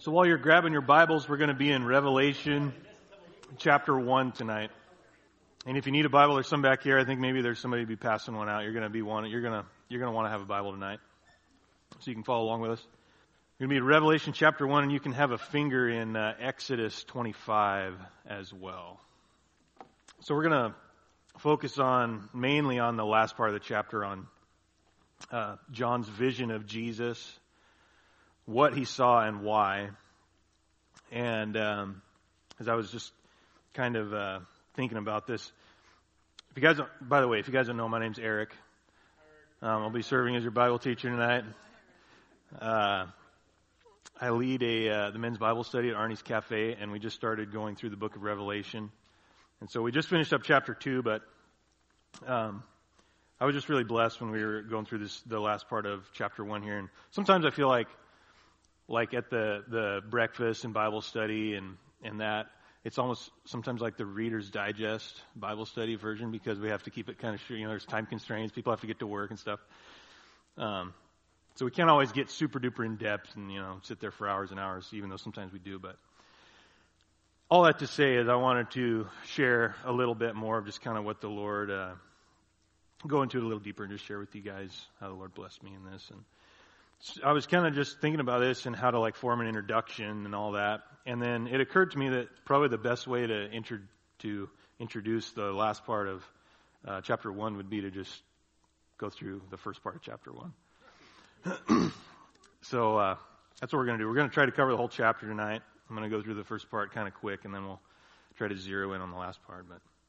So while you're grabbing your Bibles, we're going to be in Revelation chapter 1 tonight. And if you need a Bible, there's some back here. I think maybe there's somebody be passing one out. You're going to want to have a Bible tonight, so you can follow along with us. We're going to be in Revelation chapter 1, and you can have a finger in Exodus 25 as well. So we're going to focus mainly on the last part of the chapter, on John's vision of Jesus, what he saw and why. And as I was just kind of thinking about this, if you guys don't know, my name's Eric. I'll be serving as your Bible teacher tonight. I lead the men's Bible study at Arnie's Cafe, and we just started going through the book of Revelation. And so we just finished up chapter 2, but I was just really blessed when we were going through the last part of chapter 1 here. And sometimes I feel like at the breakfast and Bible study and that, it's almost sometimes like the Reader's Digest Bible study version, because we have to keep it kind of short. There's time constraints. People have to get to work and stuff. So we can't always get super duper in depth and, sit there for hours and hours, even though sometimes we do. But all that to say is I wanted to share a little bit more of just kind of what the Lord, go into it a little deeper and just share with you guys how the Lord blessed me in this. And I was kind of just thinking about this and how to form an introduction and all that. And then it occurred to me that probably the best way to introduce the last part of chapter 1 would be to just go through the first part of chapter 1. So that's what we're going to do. We're going to try to cover the whole chapter tonight. I'm going to go through the first part kind of quick, and then we'll try to zero in on the last part.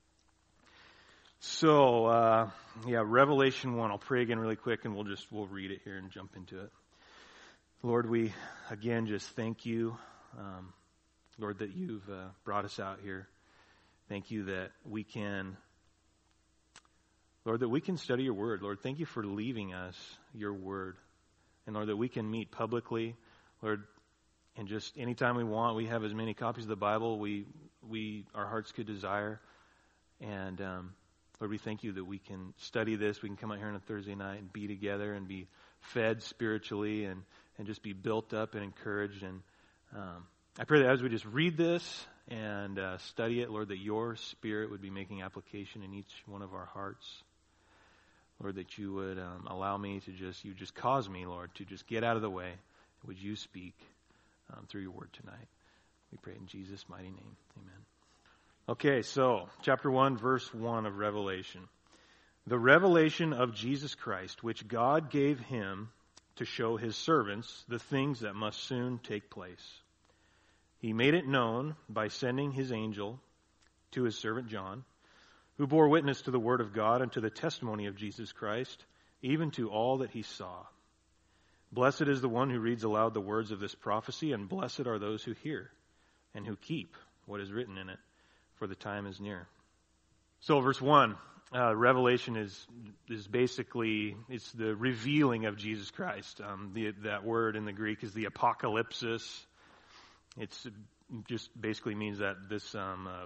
So Revelation 1. I'll pray again really quick, and we'll read it here and jump into it. Lord, we again just thank you, Lord, that you've brought us out here. Thank you that we can, Lord, that we can study your word. Lord, thank you for leaving us your word. And Lord, that we can meet publicly, Lord, and just anytime we want, we have as many copies of the Bible our hearts could desire. And Lord, we thank you that we can study this. We can come out here on a Thursday night and be together and be fed spiritually and just be built up and encouraged. And I pray that as we just read this and study it, Lord, that your Spirit would be making application in each one of our hearts. Lord, that you would allow me to you just cause me, Lord, to just get out of the way. Would you speak through your word tonight? We pray in Jesus' mighty name. Amen. Okay, so chapter 1, verse 1 of Revelation. The revelation of Jesus Christ, which God gave him to show his servants the things that must soon take place. He made it known by sending his angel to his servant John, who bore witness to the word of God and to the testimony of Jesus Christ, even to all that he saw. Blessed is the one who reads aloud the words of this prophecy, and blessed are those who hear and who keep what is written in it, for the time is near. So verse 1, Revelation is basically, it's the revealing of Jesus Christ. That word in the Greek is the apocalypsis. It's just basically means that this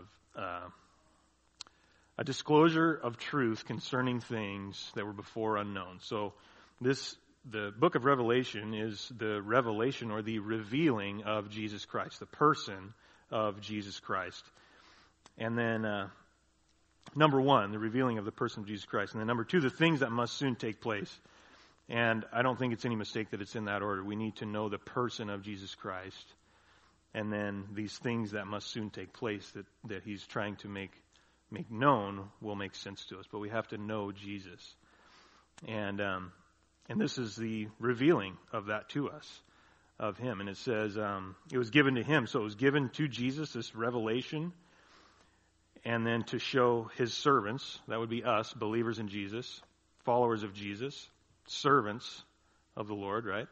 a disclosure of truth concerning things that were before unknown. So the book of Revelation is the revelation or the revealing of Jesus Christ, the person of Jesus Christ. And then number 1, the revealing of the person of Jesus Christ. And then number 2, the things that must soon take place. And I don't think it's any mistake that it's in that order. We need to know the person of Jesus Christ. And then these things that must soon take place that he's trying to make known will make sense to us. But we have to know Jesus. And this is the revealing of that to us, of him. And it says it was given to him. So it was given to Jesus, this revelation. And then to show his servants, that would be us, believers in Jesus, followers of Jesus, servants of the Lord, right?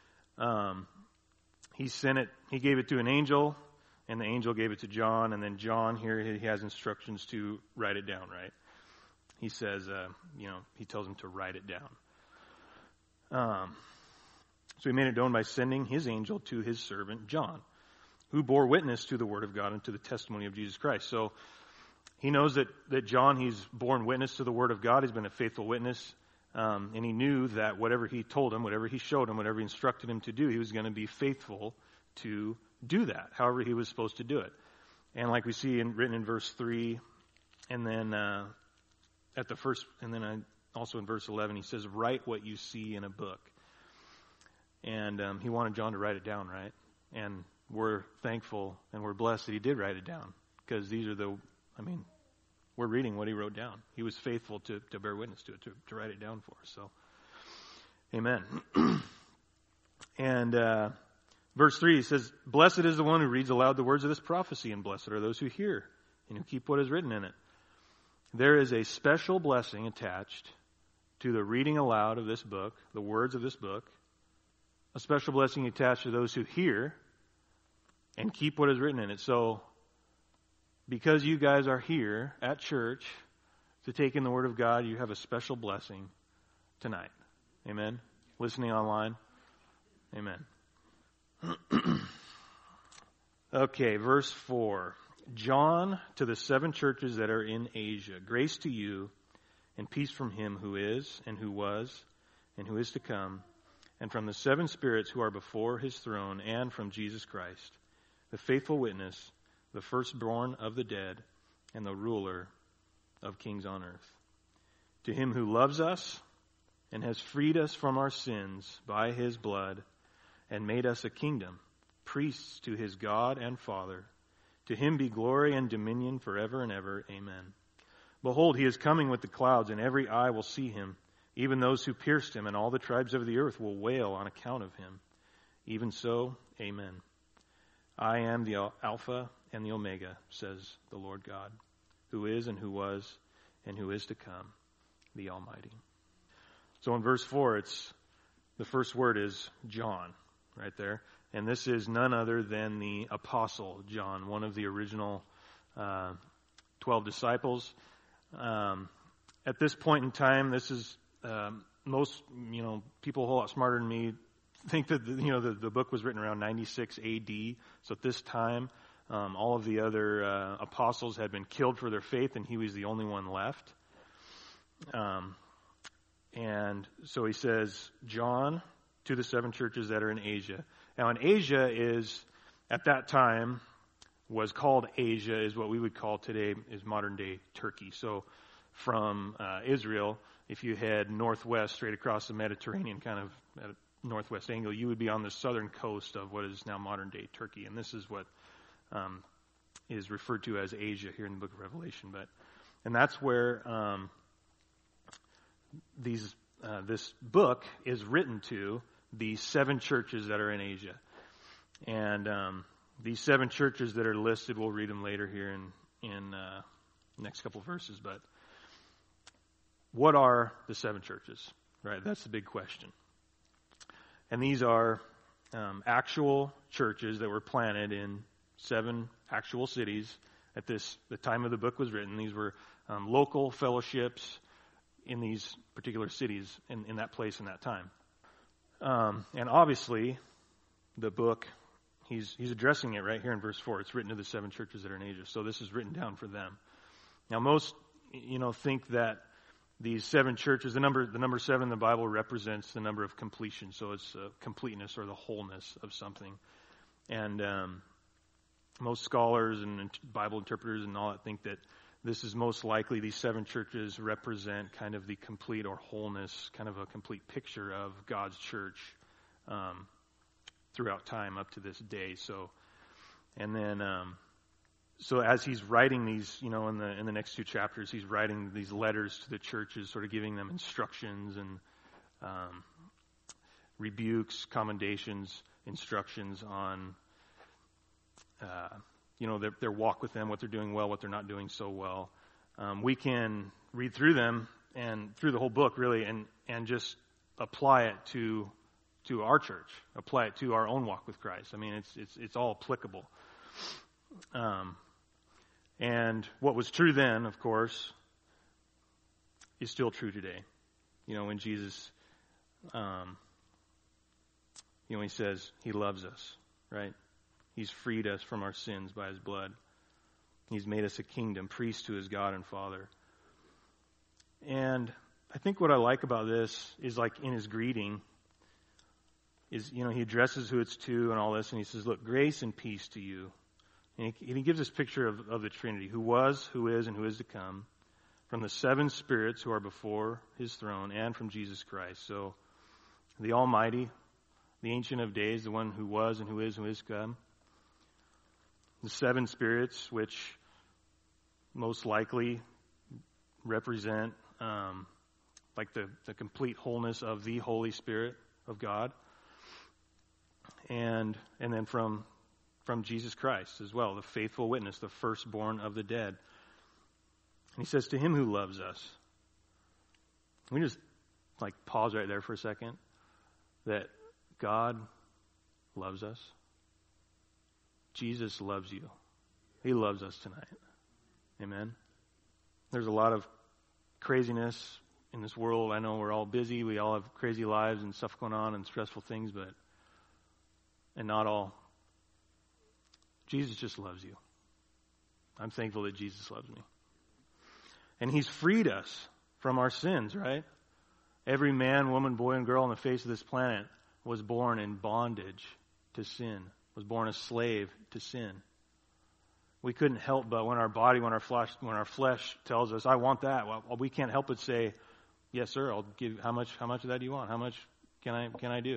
He gave it to an angel, and the angel gave it to John, and then John here, he has instructions to write it down, right? He says, he tells him to write it down. So he made it known by sending his angel to his servant John, who bore witness to the word of God and to the testimony of Jesus Christ. So he knows that John, he's borne witness to the word of God. He's been a faithful witness. And he knew that whatever he told him, whatever he showed him, whatever he instructed him to do, he was going to be faithful to do that, however he was supposed to do it. And like we see written in verse 3, and then also in verse 11, he says, write what you see in a book. And he wanted John to write it down, right? And we're thankful and we're blessed that he did write it down, because we're reading what he wrote down. He was faithful to bear witness to it, to write it down for us. So, amen. And verse 3, he says, blessed is the one who reads aloud the words of this prophecy, and blessed are those who hear and who keep what is written in it. There is a special blessing attached to the reading aloud of this book, the words of this book, a special blessing attached to those who hear and keep what is written in it. So, because you guys are here at church to take in the Word of God, you have a special blessing tonight. Amen? Listening online? Amen. Okay, verse 4. John, to the 7 churches that are in Asia, grace to you and peace from him who is and who was and who is to come, and from the 7 spirits who are before his throne, and from Jesus Christ, the faithful witness, the firstborn of the dead, and the ruler of kings on earth. To him who loves us and has freed us from our sins by his blood, and made us a kingdom, priests to his God and Father, to him be glory and dominion forever and ever. Amen. Behold, he is coming with the clouds, and every eye will see him, even those who pierced him, and all the tribes of the earth will wail on account of him. Even so, amen. I am the Alpha and the Omega, says the Lord God, who is and who was and who is to come, the Almighty. So in verse 4, the first word is John, right there. And this is none other than the Apostle John, one of the original 12 disciples. At this point in time, this is most people a whole lot smarter than me think that the book was written around 96 A.D. So at this time, all of the other apostles had been killed for their faith, and he was the only one left. And so he says, John, to the 7 churches that are in Asia. Now, in Asia at that time, was called Asia, is what we would call today is modern-day Turkey. So from Israel, if you head northwest straight across the Mediterranean, kind of at a northwest angle, you would be on the southern coast of what is now modern-day Turkey. And this is what is referred to as Asia here in the book of Revelation. And that's where this book is written to the 7 churches that are in Asia. And these 7 churches that are listed, we'll read them later here in the next couple of verses. But what are the 7 churches? Right, that's the big question. And these are actual churches that were planted in 7 actual cities at the time of the book was written. These were local fellowships in these particular cities in that place in that time. And obviously, the book, he's addressing it right here in verse 4. It's written to the 7 churches that are in Asia. So this is written down for them. Now, most, think that these 7 churches, the number 7 in the Bible represents the number of completion. So it's completeness or the wholeness of something. And most scholars and Bible interpreters and all that think that this is most likely these 7 churches represent kind of the complete or wholeness, kind of a complete picture of God's church throughout time up to this day. So, and then, so as he's writing these, in the next 2 chapters, he's writing these letters to the churches, sort of giving them instructions and rebukes, commendations, instructions on their walk with them, what they're doing well, what they're not doing so well. We can read through them and through the whole book really and just apply it to our church, apply it to our own walk with Christ. I mean, it's all applicable. And what was true then, of course, is still true today. When Jesus, he says he loves us, right? He's freed us from our sins by his blood. He's made us a kingdom, priest to his God and Father. And I think what I like about this is like in his greeting, he addresses who it's to and all this, and he says, look, grace and peace to you. And he gives this picture of the Trinity, who was, who is, and who is to come, from the seven spirits who are before his throne, and from Jesus Christ. So the Almighty, the Ancient of Days, the one who was and who is to come. The seven spirits, which most likely represent like the complete wholeness of the Holy Spirit of God. And then from Jesus Christ as well, the faithful witness, the firstborn of the dead. And he says, to him who loves us. Can we just pause right there for a second? That God loves us. Jesus loves you. He loves us tonight. Amen. There's a lot of craziness in this world. I know we're all busy. We all have crazy lives and stuff going on and stressful things, and not all. Jesus just loves you. I'm thankful that Jesus loves me. And he's freed us from our sins, right? Every man, woman, boy, and girl on the face of this planet was born in bondage to sin, was born a slave to sin. We couldn't help but when our flesh tells us, I want that, well, we can't help but say, yes, sir, I'll give, how much of that do you want? How much can I do?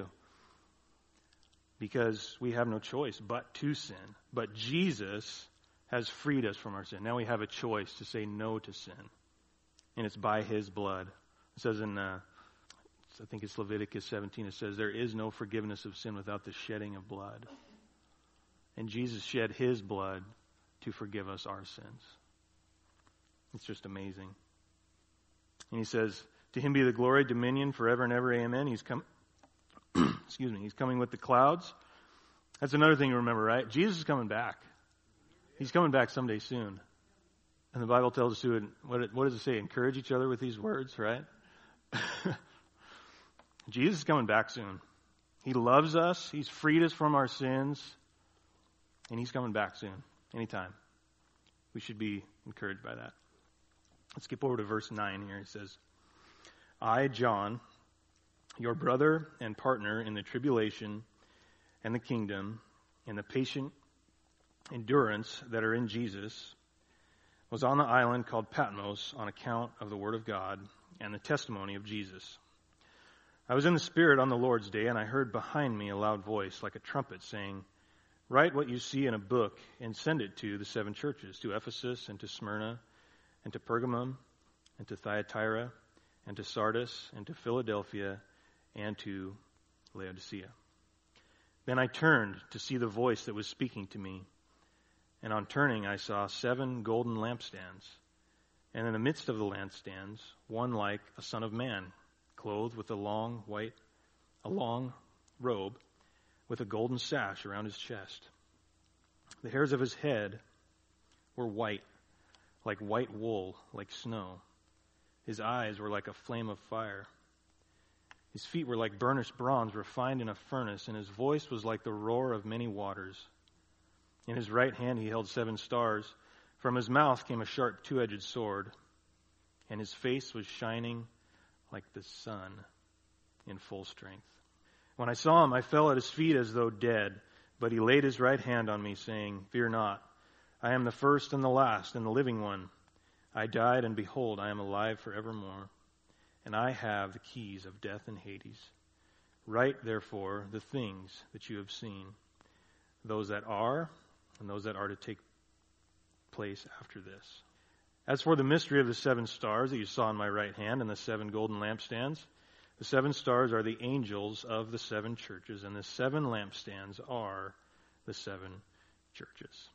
Because we have no choice but to sin. But Jesus has freed us from our sin. Now we have a choice to say no to sin. And it's by his blood. It says in, I think it's Leviticus 17, it says, there is no forgiveness of sin without the shedding of blood. And Jesus shed his blood to forgive us our sins. It's just amazing. And he says, to him be the glory, dominion, forever and ever, amen. He's coming with the clouds. That's another thing to remember, right? Jesus is coming back. He's coming back someday soon. And the Bible tells us to, what does it say? Encourage each other with these words, right? Jesus is coming back soon. He loves us. He's freed us from our sins. And he's coming back soon. Anytime. We should be encouraged by that. Let's skip over to verse 9 here. It says, I, John, your brother and partner in the tribulation and the kingdom and the patient endurance that are in Jesus, was on the island called Patmos on account of the word of God and the testimony of Jesus. I was in the Spirit on the Lord's day, and I heard behind me a loud voice like a trumpet saying, write what you see in a book and send it to the seven churches, to Ephesus and to Smyrna and to Pergamum and to Thyatira and to Sardis and to Philadelphia and to Laodicea. Then I turned to see the voice that was speaking to me. And on turning, I saw 7 golden lampstands. And in the midst of the lampstands, one like a son of man, clothed with a long robe, with a golden sash around his chest. The hairs of his head were white, like white wool, like snow. His eyes were like a flame of fire. His feet were like burnished bronze refined in a furnace, and his voice was like the roar of many waters. In his right hand he held 7 stars. From his mouth came a sharp 2-edged sword, and his face was shining like the sun in full strength. When I saw him, I fell at his feet as though dead, but he laid his right hand on me, saying, fear not, I am the first and the last and the living one. I died, and behold, I am alive forevermore, and I have the keys of death and Hades. Write, therefore, the things that you have seen, those that are, and those that are to take place after this. As for the mystery of the 7 stars that you saw in my right hand and the 7 golden lampstands, the 7 stars are the angels of the 7 churches, and the 7 lampstands are the 7 churches.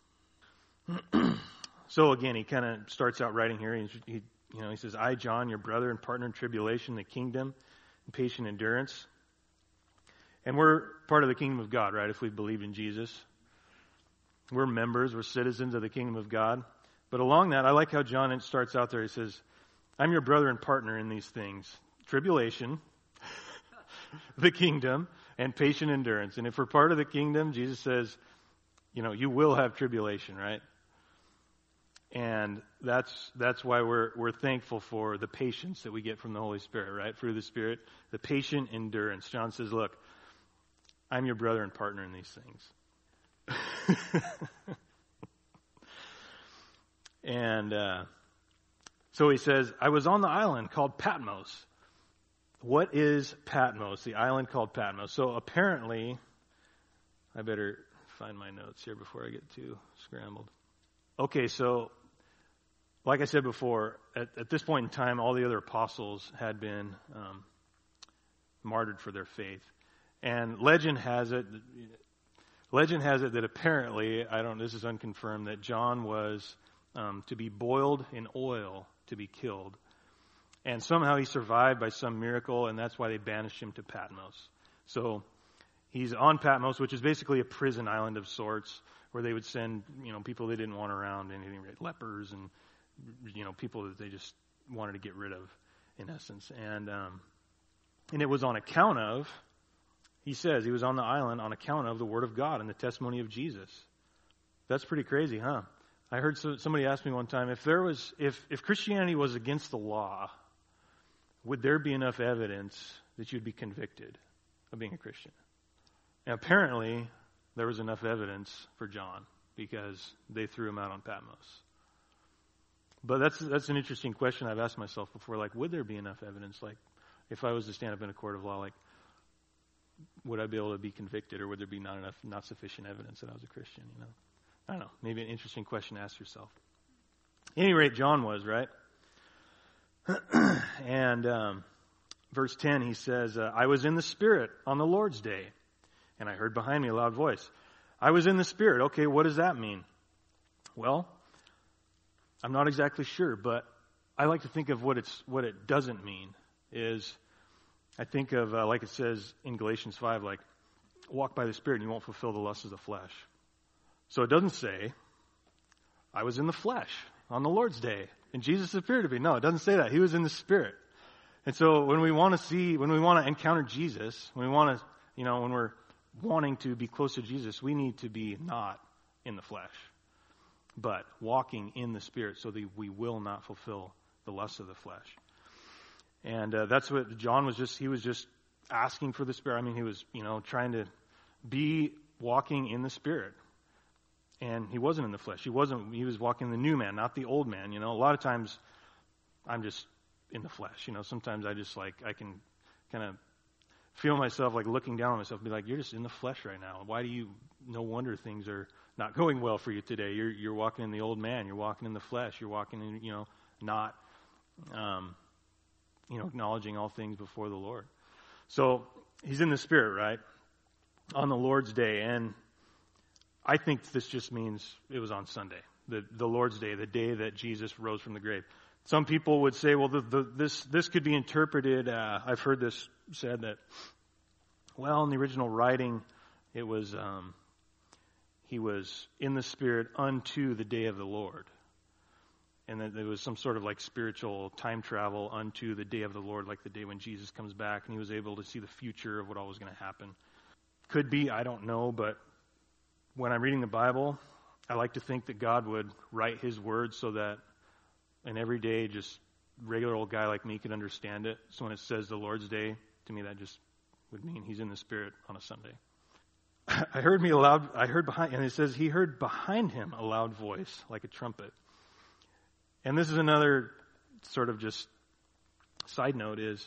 So again, he kind of starts out writing here. He says, I, John, your brother and partner in tribulation, the kingdom, and patient endurance. And we're part of the kingdom of God, right, if we believe in Jesus. We're members, we're citizens of the kingdom of God. But along that, I like how John starts out there. He says, I'm your brother and partner in these things. Tribulation, the kingdom, and patient endurance. And if we're part of the kingdom, Jesus says, you will have tribulation, right? And that's why we're thankful for the patience that we get from the Holy Spirit, right? Through the Spirit, the patient endurance. John says, look, I'm your brother and partner in these things. And so he says, I was on the island called Patmos. What is Patmos? The island called Patmos. So apparently, I better find my notes here before I get too scrambled. Okay, so like I said before, at this point in time, all the other apostles had been martyred for their faith. And legend has it that apparently, this is unconfirmed, that John was to be boiled in oil to be killed. And somehow he survived by some miracle, and that's why they banished him to Patmos. So he's on Patmos, which is basically a prison island of sorts, where they would send, people they didn't want around, anything, lepers and, people that they just wanted to get rid of, in essence. And it was on account of, he says, he was on the island on account of the Word of God and the testimony of Jesus. That's pretty crazy, huh? I heard somebody ask me one time, if Christianity was against the law, would there be enough evidence that you'd be convicted of being a Christian? And apparently, there was enough evidence for John, because they threw him out on Patmos. But that's an interesting question I've asked myself before. Like, would there be enough evidence? Like, if I was to stand up in a court of law, like, would I be able to be convicted, or would there be not sufficient evidence that I was a Christian? I don't know. Maybe an interesting question to ask yourself. At any rate, John was, right? And verse 10, he says, I was in the Spirit on the Lord's day, and I heard behind me a loud voice. I was in the Spirit. Okay, what does that mean? Well, I'm not exactly sure, but I like to think of what it doesn't mean is, I think of, like it says in Galatians 5, like, walk by the Spirit and you won't fulfill the lusts of the flesh. So it doesn't say, I was in the flesh on the Lord's day, and Jesus appeared to me. No, it doesn't say that. He was in the Spirit. And so when we want to encounter Jesus, when we're wanting to be close to Jesus, we need to be not in the flesh, but walking in the Spirit, so that we will not fulfill the lusts of the flesh. And that's what John was just asking for the Spirit. I mean, he was, trying to be walking in the Spirit. And he wasn't in the flesh. He was walking the new man, not the old man. A lot of times I'm just in the flesh. Sometimes I can kind of feel myself like looking down on myself and be like, you're just in the flesh right now. No wonder things are not going well for you today. You're walking in the old man. You're walking in the flesh. You're walking in, not, acknowledging all things before the Lord. So he's in the Spirit, right? On the Lord's day. And I think this just means it was on Sunday, the Lord's day, the day that Jesus rose from the grave. Some people would say, well, this could be interpreted, I've heard this said that, well, in the original writing, it was, he was in the Spirit unto the day of the Lord. And that there was some sort of like spiritual time travel unto the day of the Lord, like the day when Jesus comes back, and he was able to see the future of what all was going to happen. Could be, I don't know, but when I'm reading the Bible, I like to think that God would write his words so that an everyday, just regular old guy like me could understand it. So when it says the Lord's Day, to me that just would mean he's in the Spirit on a Sunday. I heard behind, and it says he heard behind him a loud voice like a trumpet. And this is another sort of just side note is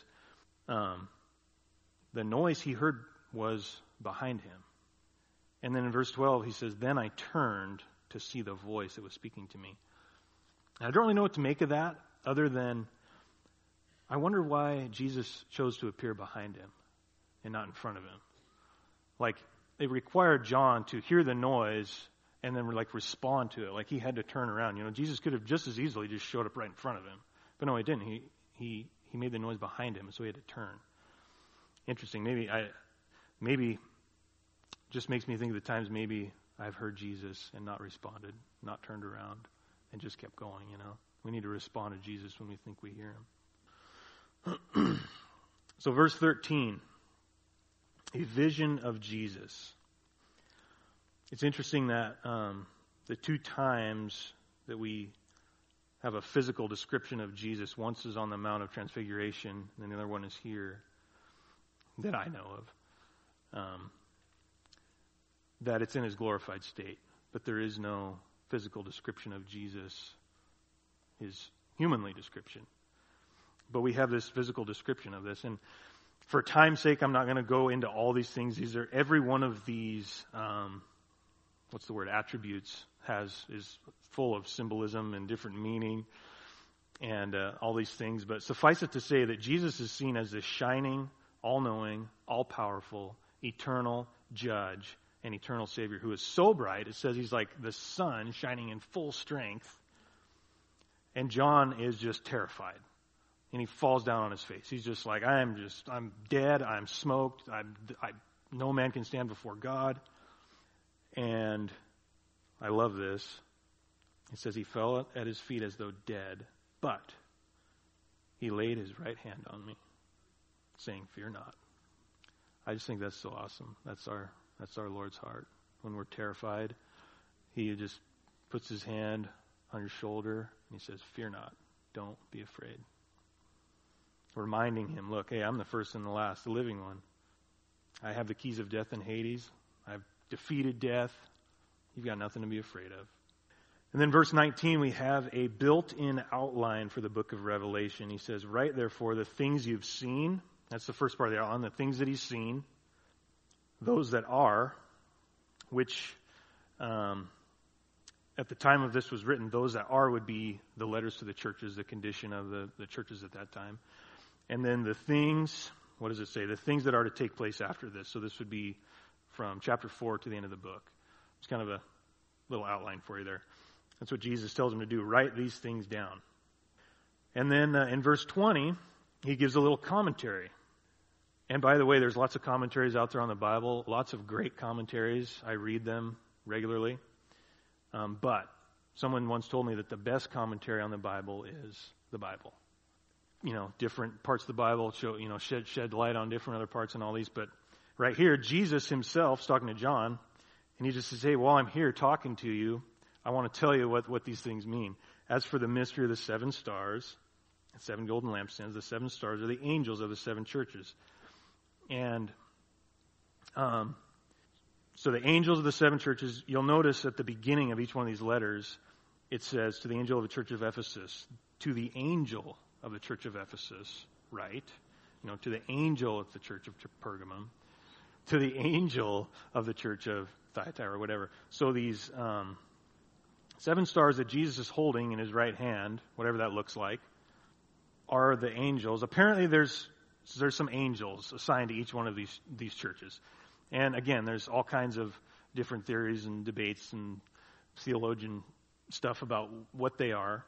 the noise he heard was behind him. And then in verse 12, he says, then I turned to see the voice that was speaking to me. And I don't really know what to make of that, other than I wonder why Jesus chose to appear behind him and not in front of him. Like, it required John to hear the noise and then respond to it. Like, he had to turn around. Jesus could have just as easily just showed up right in front of him. But no, he didn't. He made the noise behind him, so he had to turn. Interesting. Maybe just makes me think of the times maybe I've heard Jesus and not responded, not turned around, and just kept going, We need to respond to Jesus when we think we hear him. So verse 13, a vision of Jesus. It's interesting that the two times that we have a physical description of Jesus, once is on the Mount of Transfiguration, and the other one is here, that I know of. that it's in his glorified state. But there is no physical description of Jesus, his humanly description. But we have this physical description of this. And for time's sake, I'm not going to go into all these things. Every one of these, attributes is full of symbolism and different meaning and all these things. But suffice it to say that Jesus is seen as this shining, all-knowing, all-powerful, eternal judge and eternal Savior who is so bright. It says he's like the sun shining in full strength. And John is just terrified. And he falls down on his face. He's just like, I'm dead. I'm smoked. No man can stand before God. And I love this. It says he fell at his feet as though dead, but he laid his right hand on me, saying, "Fear not." I just think that's so awesome. That's our Lord's heart. When we're terrified, he just puts his hand on your shoulder and he says, "Fear not. Don't be afraid." Reminding him, look, hey, I'm the first and the last, the living one. I have the keys of death and Hades. I've defeated death. You've got nothing to be afraid of. And then verse 19, we have a built-in outline for the book of Revelation. He says, "Write therefore the things you've seen." That's the first part of the outline, the things that he's seen. "Those that are," which at the time of this was written, those that are would be the letters to the churches, the condition of the churches at that time. And then the things, what does it say? The things that are to take place after this. So this would be from chapter 4 to the end of the book. It's kind of a little outline for you there. That's what Jesus tells him to do. Write these things down. And then in verse 20, he gives a little commentary. And by the way, there's lots of commentaries out there on the Bible, lots of great commentaries. I read them regularly. But someone once told me that the best commentary on the Bible is the Bible. Different parts of the Bible shed light on different other parts and all these. But right here, Jesus himself is talking to John, and he just says, "Hey, while I'm here talking to you, I want to tell you what these things mean. As for the mystery of the 7 stars, the 7 golden lampstands, the 7 stars are the angels of the 7 churches." And so the angels of the 7 churches, you'll notice at the beginning of each one of these letters, it says, "To the angel of the church of Ephesus, to the angel of the church of Ephesus," right? To the angel of the church of Pergamum, to the angel of the church of Thyatira, or whatever. So these 7 stars that Jesus is holding in his right hand, whatever that looks like, are the angels. Apparently there's some angels assigned to each one of these churches. And again, there's all kinds of different theories and debates and theologian stuff about what they are.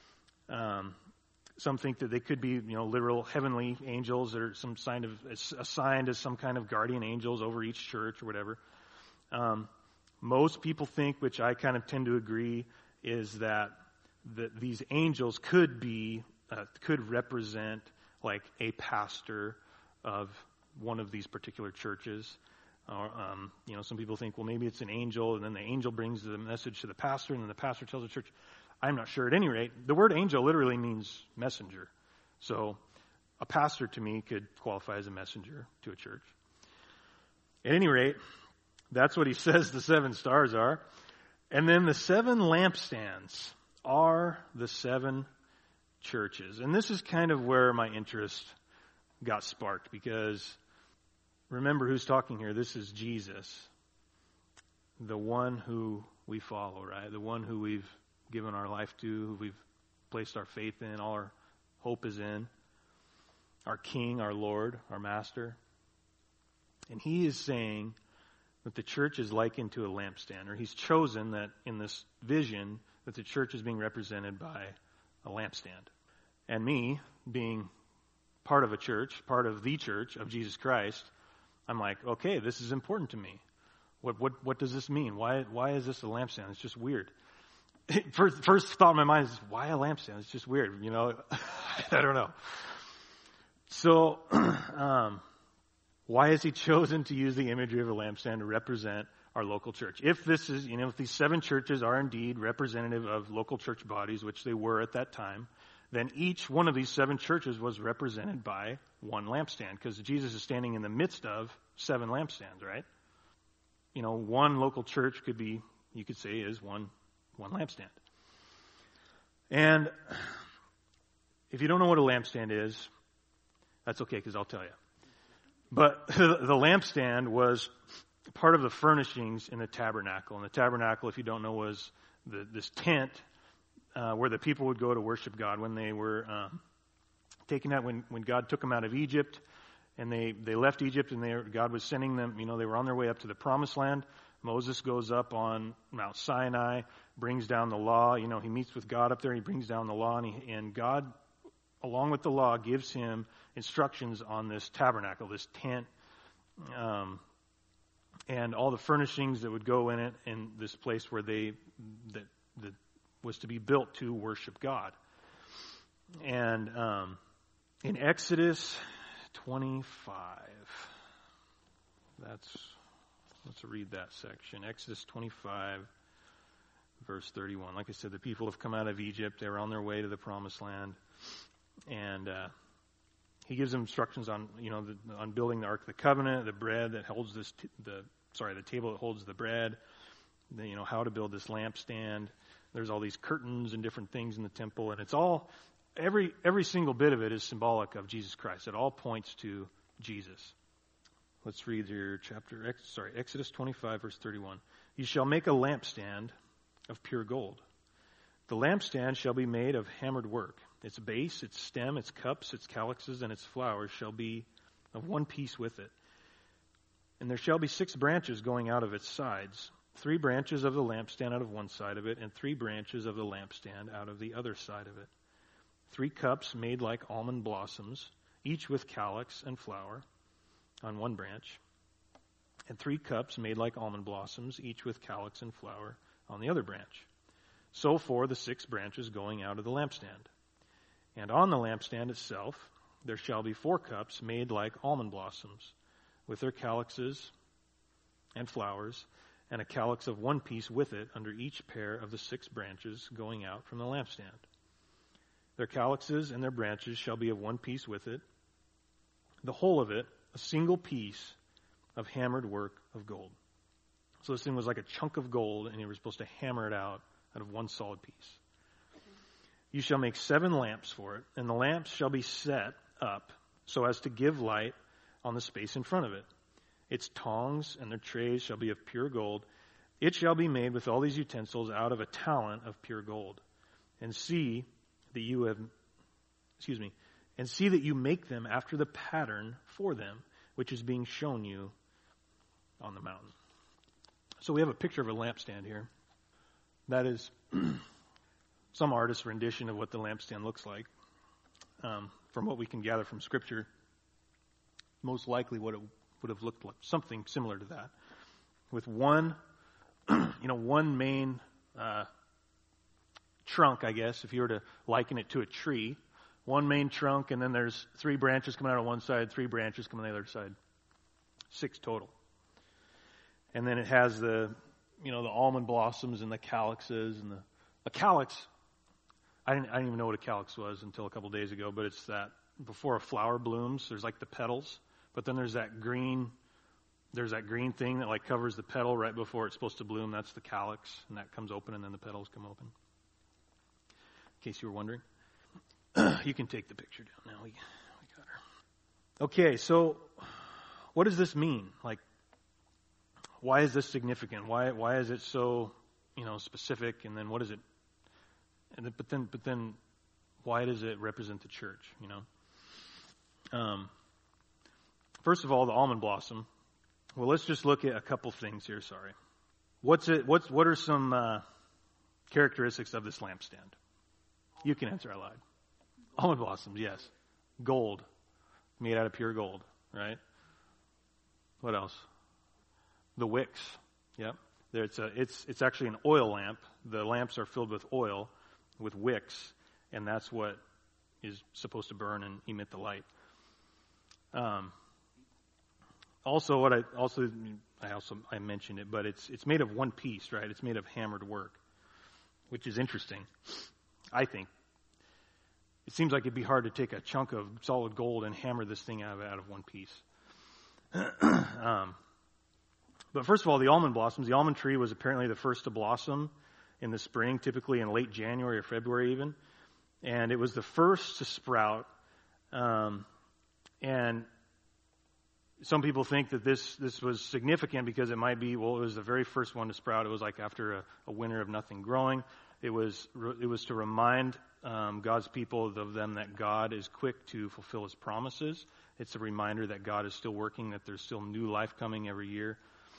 Some think that they could be, literal heavenly angels that are assigned as some kind of guardian angels over each church or whatever. Most people think, which I kind of tend to agree, is that these angels could represent like a pastor of one of these particular churches. Some people think, well, maybe it's an angel, and then the angel brings the message to the pastor, and then the pastor tells the church. I'm not sure. At any rate, the word angel literally means messenger. So a pastor to me could qualify as a messenger to a church. At any rate, that's what he says the 7 stars are. And then the 7 lampstands are the 7 churches. And this is kind of where my interest got sparked, because remember who's talking here. This is Jesus, the one who we follow, right? The one who we've given our life to, who we've placed our faith in, all our hope is in, our King, our Lord, our Master. And he is saying that the church is likened to a lampstand, or he's chosen that in this vision that the church is being represented by a lampstand. And me, being part of a church, part of the church of Jesus Christ, I'm like, okay, this is important to me. What does this mean? Why is this a lampstand? It's just weird. First thought in my mind is, why a lampstand? It's just weird, I don't know. So, why has he chosen to use the imagery of a lampstand to represent our local church? If this is, if these 7 churches are indeed representative of local church bodies, which they were at that time, then each one of these 7 churches was represented by one lampstand, because Jesus is standing in the midst of 7 lampstands, right? one local church could be, you could say, is one lampstand. And if you don't know what a lampstand is, that's okay, because I'll tell you. But the lampstand was part of the furnishings in the tabernacle. And the tabernacle, if you don't know, was this tent where the people would go to worship God when they were taken out, when God took them out of Egypt. And they left Egypt, and God was sending them, they were on their way up to the promised land. Moses goes up on Mount Sinai, brings down the law. He meets with God up there. He brings down the law, and God, along with the law, gives him instructions on this tabernacle, this tent, and all the furnishings that would go in it, in this place where that was to be built to worship God. And in Exodus 25, let's read that section. Exodus 25, verse 31. Like I said, the people have come out of Egypt. They're on their way to the promised land. And he gives them instructions on, on building the Ark of the Covenant, the bread that holds the table that holds the bread, how to build this lampstand. There's all these curtains and different things in the temple, and it's all, every single bit of it is symbolic of Jesus Christ. It all points to Jesus. Let's read your Exodus 25, verse 31. You shall make a lampstand of pure gold. The lampstand shall be made of hammered work. Its base, its stem, its cups, its calyxes, and its flowers shall be of one piece with it. And there shall be 6 branches going out of its sides, 3 branches of the lampstand out of one side of it, and 3 branches of the lampstand out of the other side of it. 3 cups made like almond blossoms, each with calyx and flower on one branch, and 3 cups made like almond blossoms, each with calyx and flower on the other branch. So for the 6 branches going out of the lampstand. And on the lampstand itself there shall be 4 cups made like almond blossoms, with their calyxes and flowers, and a calyx of one piece with it under each pair of the 6 branches going out from the lampstand. Their calyxes and their branches shall be of one piece with it, the whole of it a single piece of hammered work of gold. So this thing was like a chunk of gold, and you were supposed to hammer it out of one solid piece. You shall make 7 lamps for it, and the lamps shall be set up so as to give light on the space in front of it. Its tongs and their trays shall be of pure gold. It shall be made with all these utensils out of a talent of pure gold. And see that you make them after the pattern for them, which is being shown you on the mountain. So we have a picture of a lampstand here. That is some artist's rendition of what the lampstand looks like. From what we can gather from Scripture, most likely what it would have looked like, something similar to that, with one main trunk, I guess, if you were to liken it to a tree. One main trunk, and then there's 3 branches coming out on one side, 3 branches coming on the other side. 6 total. And then it has the almond blossoms and the calyxes, and a calyx. I didn't even know what a calyx was until a couple days ago, but it's that before a flower blooms, there's like the petals, but then there's that green thing that like covers the petal right before it's supposed to bloom. That's the calyx, and that comes open, and then the petals come open. In case you were wondering. You can take the picture down now. We got her. Okay, so what does this mean? Like, why is this significant? Why is it so, specific? And then what is it? But then, why does it represent the church? First of all, the almond blossom. Well, let's just look at a couple things here. Sorry. What are some characteristics of this lampstand? You can answer out loud. Almond blossoms, yes. Gold, made out of pure gold, right? What else? The wicks. Yep. It's actually an oil lamp. The lamps are filled with oil, with wicks, and that's what is supposed to burn and emit the light. I mentioned it, but it's made of one piece, right? It's made of hammered work, which is interesting, I think. It seems like it'd be hard to take a chunk of solid gold and hammer this thing out of one piece. But first of all, the almond blossoms. The almond tree was apparently the first to blossom in the spring, typically in late January or February even. And it was the first to sprout. And some people think that this was significant because it might be, well, it was the very first one to sprout. It was like after a winter of nothing growing. It was to remind God's people of them that God is quick to fulfill His promises. It's a reminder that God is still working, that there's still new life coming every year.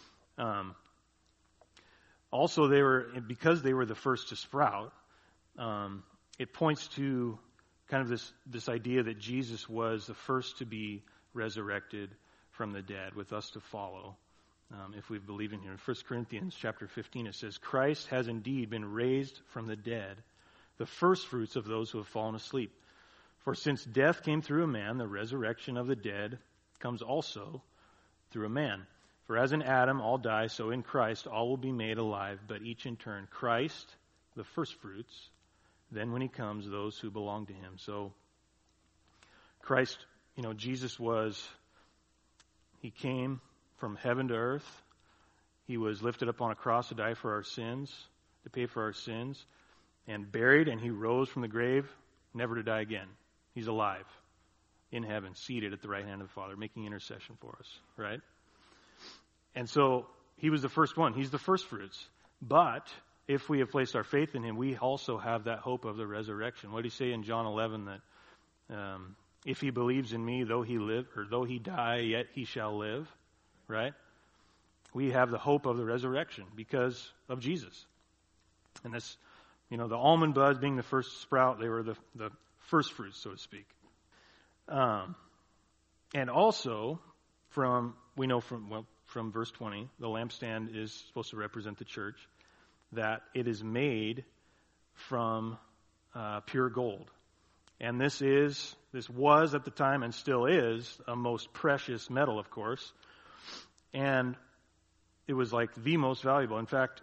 Also, because they were the first to sprout, it points to kind of this idea that Jesus was the first to be resurrected from the dead, with us to follow, if we believe in Him. In 1 Corinthians chapter 15, it says, Christ has indeed been raised from the dead, the first fruits of those who have fallen asleep. For since death came through a man, the resurrection of the dead comes also through a man. For as in Adam all die, so in Christ all will be made alive, but each in turn. Christ, the first fruits, then when He comes, those who belong to Him. So Christ, Jesus He came from heaven to earth. He was lifted up on a cross to die for our sins, to pay for our sins, and buried, and He rose from the grave, never to die again. He's alive in heaven, seated at the right hand of the Father, making intercession for us, right? And so He was the first one. He's the first fruits. But if we have placed our faith in Him, we also have that hope of the resurrection. What did He say in John 11? That if he believes in me, though he die, yet he shall live, right? We have the hope of the resurrection because of Jesus. And this, the almond buds being the first sprout, they were the first fruits, so to speak. And also, from verse 20, the lampstand is supposed to represent the church, that it is made from pure gold. And this was at the time and still is a most precious metal, of course. And it was like the most valuable. In fact,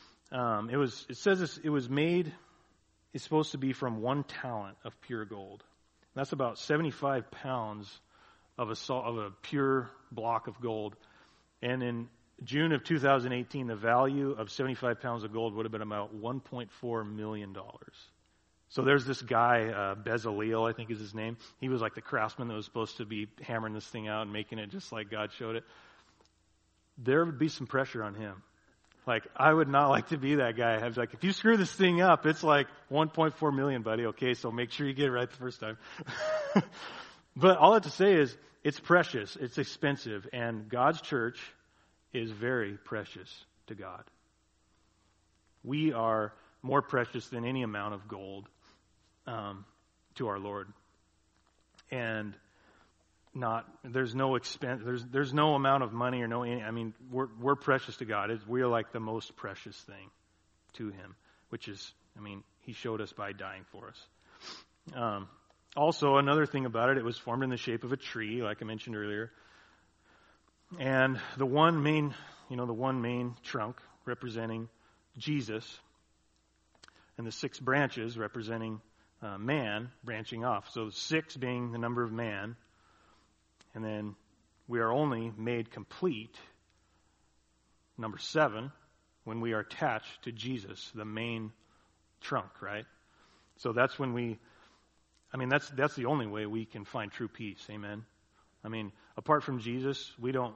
it says it was made, it's supposed to be from 1 talent of pure gold. That's about 75 pounds of a pure block of gold. And in June of 2018, the value of 75 pounds of gold would have been about $1.4 million. So there's this guy, Bezaleel, I think is his name. He was like the craftsman that was supposed to be hammering this thing out and making it just like God showed it. There would be some pressure on him. Like, I would not like to be that guy. I was like, if you screw this thing up, it's like 1.4 million, buddy. Okay, so make sure you get it right the first time. But all I have to say is, it's precious, it's expensive, and God's church is very precious to God. We are more precious than any amount of gold to our Lord. And there's no expense, there's no amount of money or we're precious to God. We are like the most precious thing to Him, which is, He showed us by dying for us. Also, another thing about it was formed in the shape of a tree, like I mentioned earlier. And the one main trunk representing Jesus, and the 6 branches representing man branching off. So 6 being the number of man, and then we are only made complete, number 7, when we are attached to Jesus, the main trunk, right? So that's when that's the only way we can find true peace. Amen. Apart from Jesus, we don't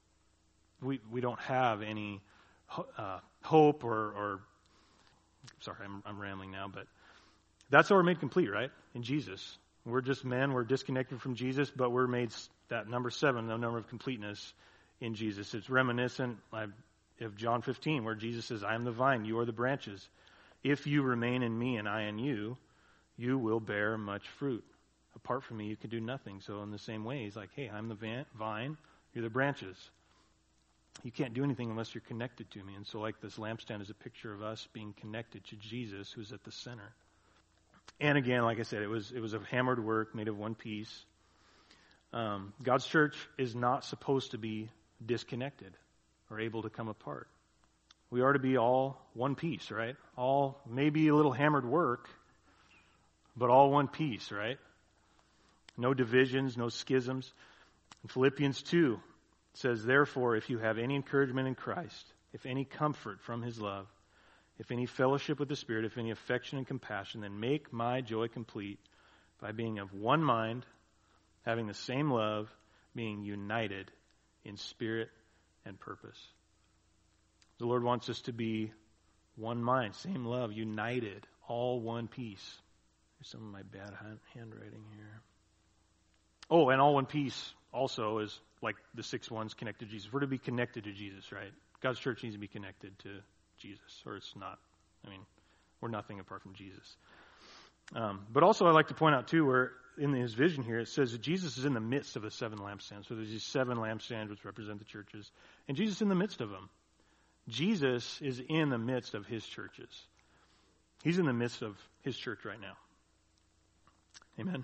have any hope or sorry, I'm rambling now, but that's how we're made complete, right? In Jesus. We're just men, we're disconnected from Jesus, but we're made that number 7, the number of completeness in Jesus. It's reminiscent of John 15, where Jesus says, I am the vine, you are the branches. If you remain in me and I in you, you will bear much fruit. Apart from me, you can do nothing. So in the same way, He's like, hey, I'm the vine, you're the branches. You can't do anything unless you're connected to me. And so like this lampstand is a picture of us being connected to Jesus, who's at the center. And again, like I said, it was a hammered work made of one piece. God's church is not supposed to be disconnected or able to come apart. We are to be all one piece, right? All maybe a little hammered work, but all one piece, right? No divisions, no schisms. In Philippians 2, It says, therefore, if you have any encouragement in Christ, if any comfort from his love, if any fellowship with the Spirit, if any affection and compassion, then make my joy complete by being of one mind, having the same love, being united in spirit and purpose. The Lord wants us to be one mind, same love, united, all one piece. Here's some of my bad handwriting here. Oh, and all one piece also is like the 6 ones connected to Jesus. We're to be connected to Jesus, right? God's church needs to be connected to Jesus, or it's not. I mean, we're nothing apart from Jesus. But also I like to point out too, where in his vision here, it says that Jesus is in the midst of the 7 lampstands. So there's these 7 lampstands which represent the churches. And Jesus is in the midst of them. Jesus is in the midst of his churches. He's in the midst of his church right now. Amen.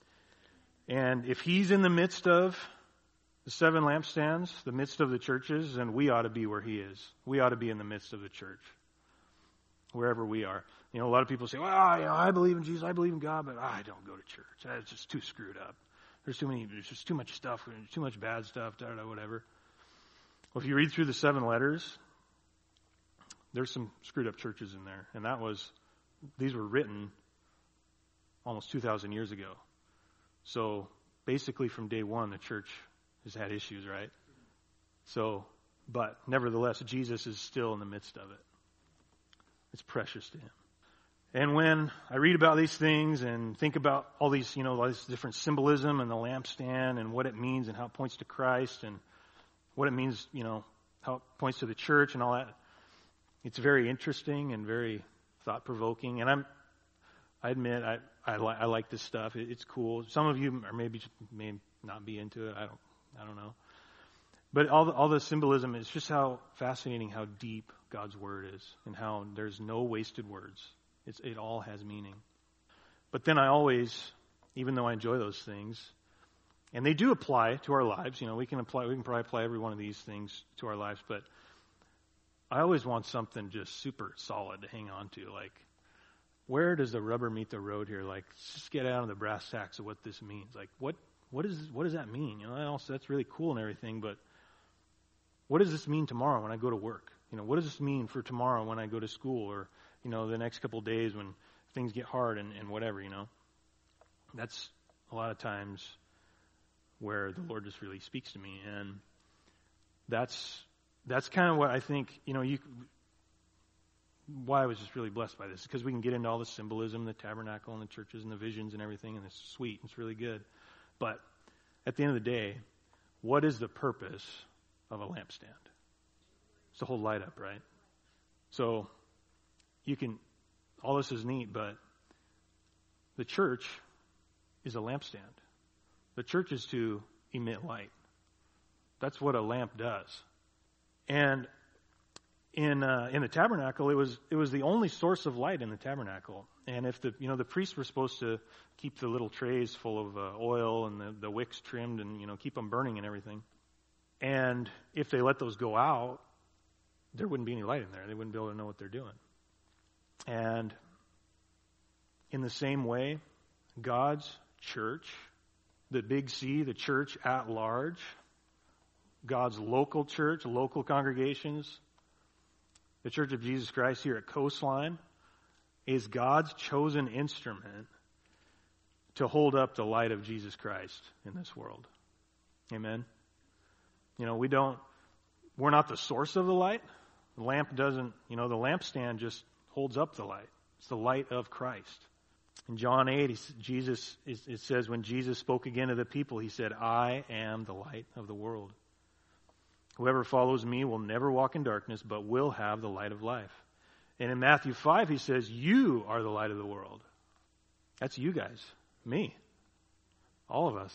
And if he's in the midst of the 7 lampstands, the midst of the churches, then we ought to be where he is. We ought to be in the midst of the church, wherever we are. You know, a lot of people say, well, I believe in Jesus, I believe in God, but I don't go to church. It's just too screwed up. There's just too much stuff, too much bad stuff, whatever. Well, if you read through the 7 letters, there's some screwed up churches in there. And these were written almost 2,000 years ago. So basically from day one, the church has had issues, right? So, but nevertheless, Jesus is still in the midst of it. It's precious to him. And when I read about these things and think about all these, all this different symbolism and the lampstand and what it means and how it points to Christ and what it means, how it points to the church and all that, it's very interesting and very thought-provoking. And I admit, I like this stuff. It's cool. Some of you may not be into it. I don't know. But all the symbolism is just how fascinating how deep God's Word is and how there's no wasted words. It all has meaning. But then I always, even though I enjoy those things, and they do apply to our lives, we can probably apply every one of these things to our lives, but I always want something just super solid to hang on to. Like, where does the rubber meet the road here? Like, let's just get out of the brass tacks of what this means. Like, what does that mean? Also that's really cool and everything, but what does this mean tomorrow when I go to work? What does this mean for tomorrow when I go to school, or the next couple of days when things get hard and whatever, That's a lot of times where the Lord just really speaks to me, and that's kind of what I think, why I was just really blessed by this, because we can get into all the symbolism, the tabernacle and the churches and the visions and everything, and it's sweet, it's really good. But at the end of the day, what is the purpose of a lampstand? It's to hold light up, right? So all this is neat, but the church is a lampstand. The church is to emit light. That's what a lamp does. And in the tabernacle, it was the only source of light in the tabernacle. And if the priests were supposed to keep the little trays full of oil and the wicks trimmed and keep them burning and everything. And if they let those go out, there wouldn't be any light in there. They wouldn't be able to know what they're doing. And in the same way, God's church, the big C, the church at large, God's local church, local congregations, the Church of Jesus Christ here at Coastline, is God's chosen instrument to hold up the light of Jesus Christ in this world. Amen? We're not the source of the light. The lamp doesn't, the lampstand just holds up the light. It's the light of Christ. In John 8, it says, when Jesus spoke again to the people, he said, I am the light of the world. Whoever follows me will never walk in darkness, but will have the light of life. And in Matthew 5, he says, you are the light of the world. That's you guys. Me. All of us.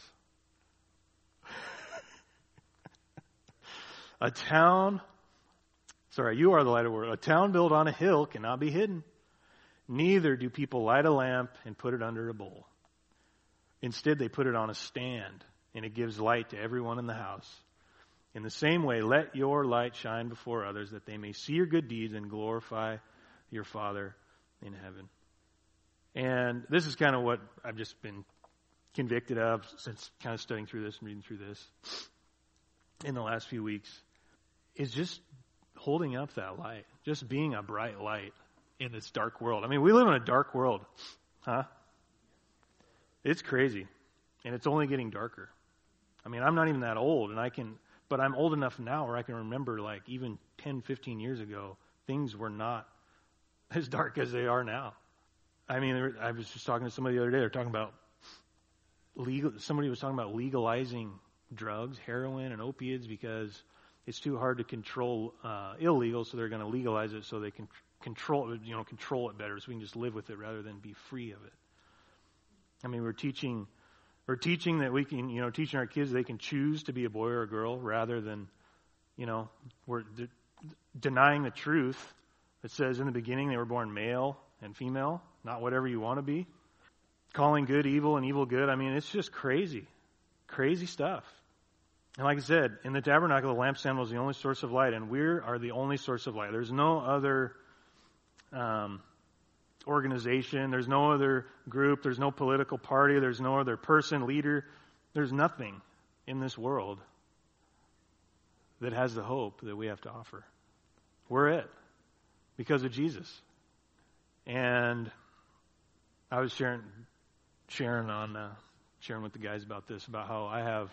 You are the light of the world. A town built on a hill cannot be hidden. Neither do people light a lamp and put it under a bowl. Instead, they put it on a stand, and it gives light to everyone in the house. In the same way, let your light shine before others, that they may see your good deeds and glorify your Father in heaven. And this is kind of what I've just been convicted of since kind of studying through this and reading through this. in the last few weeks is just holding up that light, just being a bright light in this dark world. I mean, we live in a dark world, huh? It's crazy, and it's only getting darker. I mean, I'm not even that old, but I'm old enough now where I can remember, like, even 10, 15 years ago, things were not as dark as they are now. I mean, I was just talking to somebody the other day. They're talking about somebody was talking about legalizing drugs, heroin and opiates, because it's too hard to control illegal, so they're going to legalize it so they can control it better, so we can just live with it rather than be free of it. I mean, we're teaching that we can, teaching our kids they can choose to be a boy or a girl rather than, we're denying the truth that says in the beginning they were born male and female, not whatever you want to be. Calling good evil and evil good. I mean, it's just crazy stuff. And like I said, in the tabernacle, the lampstand was the only source of light, and we are the only source of light. There's no other organization. There's no other group. There's no political party. There's no other person, leader. There's nothing in this world that has the hope that we have to offer. We're it because of Jesus. And I was sharing with the guys about this, about how I have,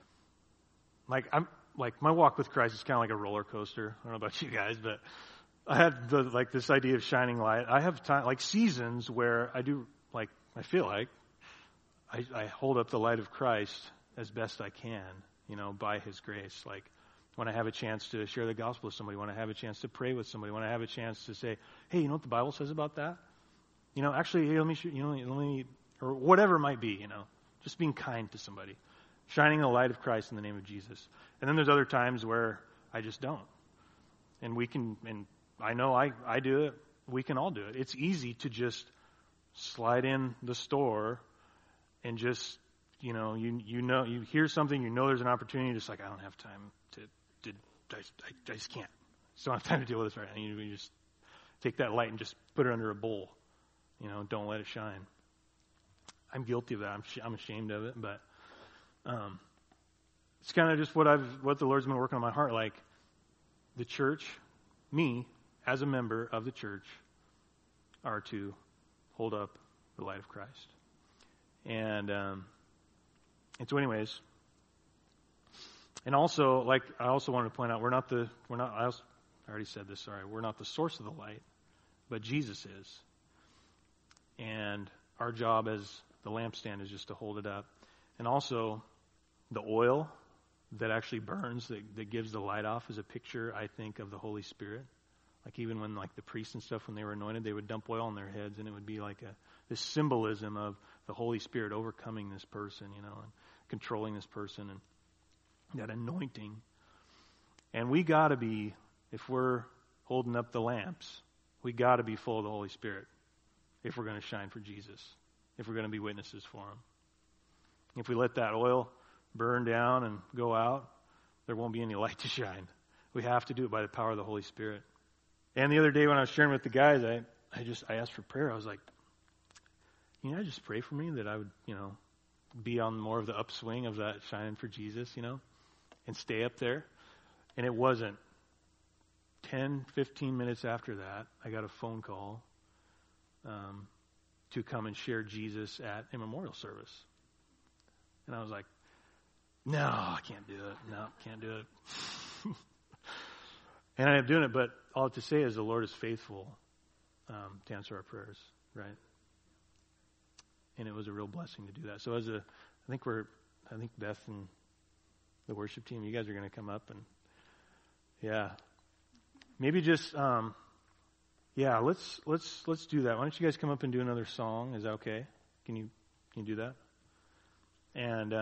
my walk with Christ is kind of like a roller coaster. I don't know about you guys, but I had this idea of shining light. I have seasons where I feel like I hold up the light of Christ as best I can, by His grace. Like when I have a chance to share the gospel with somebody, when I have a chance to pray with somebody, when I have a chance to say, hey, you know what the Bible says about that? Actually, hey, let me, or whatever it might be, just being kind to somebody, shining the light of Christ in the name of Jesus. And then there's other times where I just don't. And I know I do it. We can all do it. It's easy to just slide in the store and just, you hear something, there's an opportunity, just like, I don't have time I just can't. Just don't have time to deal with this right now. You just take that light and just put it under a bowl. Don't let it shine. I'm guilty of that. I'm ashamed of it, but it's kind of just what the Lord's been working on my heart. Like the church, me as a member of the church, are to hold up the light of Christ. And so, anyways, and also, I also wanted to point out, we're not. I already said this. Sorry, we're not the source of the light, but Jesus is. And our job as the lampstand is just to hold it up. And also, the oil that actually burns, that gives the light off, is a picture, I think, of the Holy Spirit. Like even when the priests and stuff, when they were anointed, they would dump oil on their heads, and it would be like this symbolism of the Holy Spirit overcoming this person, and controlling this person, and that anointing. And we got to be, if we're holding up the lamps, we got to be full of the Holy Spirit if we're going to shine for Jesus, if we're going to be witnesses for Him. If we let that oil burn down and go out, there won't be any light to shine. We have to do it by the power of the Holy Spirit. And the other day when I was sharing with the guys, I asked for prayer. I was like, I just pray for me that I would, be on more of the upswing of that shining for Jesus, and stay up there. And it wasn't 10, 15 minutes after that, I got a phone call to come and share Jesus at a memorial service. And I was like, no, I can't do it. No, can't do it. And I ended up doing it, but all I have to say is the Lord is faithful to answer our prayers, right? And it was a real blessing to do that. So I think Beth and the worship team, you guys are going to come up and, maybe just, let's do that. Why don't you guys come up and do another song? Is that okay? Can you do that? And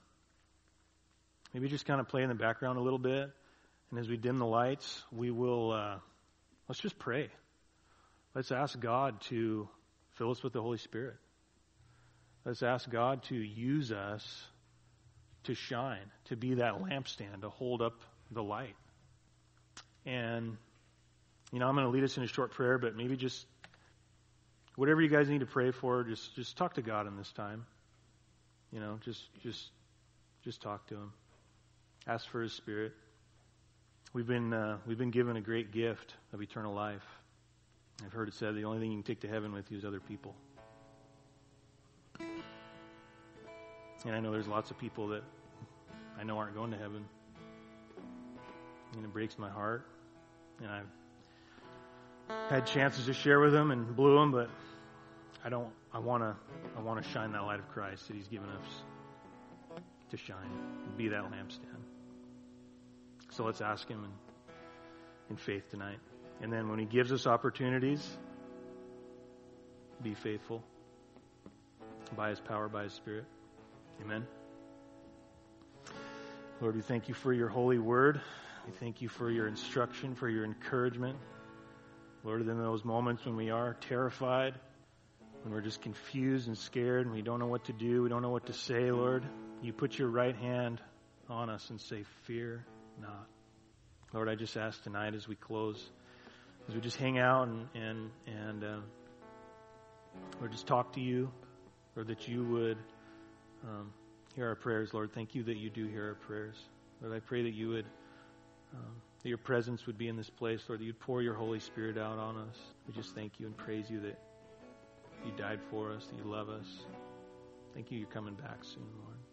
maybe just kind of play in the background a little bit. And as we dim the lights, we will, let's just pray. Let's ask God to fill us with the Holy Spirit. Let's ask God to use us to shine, to be that lampstand, to hold up the light. And, I'm going to lead us in a short prayer, but maybe just whatever you guys need to pray for, just talk to God in this time. Just talk to Him. Ask for His Spirit. We've been given a great gift of eternal life. I've heard it said the only thing you can take to heaven with you is other people. And I know there's lots of people that I know aren't going to heaven. And it breaks my heart. And I've had chances to share with them and blew them, but I want to shine that light of Christ that He's given us to shine and be that lampstand. So let's ask Him in faith tonight. And then when He gives us opportunities, be faithful by His power, by His Spirit. Amen. Lord, we thank You for Your holy word. We thank You for Your instruction, for Your encouragement. Lord, in those moments when we are terrified, when we're just confused and scared and we don't know what to do, we don't know what to say, Lord, You put Your right hand on us and say, fear not. Lord, I just ask tonight as we close, as we just hang out and Lord, just talk to You, Lord, that You would hear our prayers, Lord. Thank You that You do hear our prayers. Lord, I pray that You would, that Your presence would be in this place, Lord, that You'd pour Your Holy Spirit out on us. We just thank You and praise You that You died for us, that You love us. Thank You, You're coming back soon, Lord.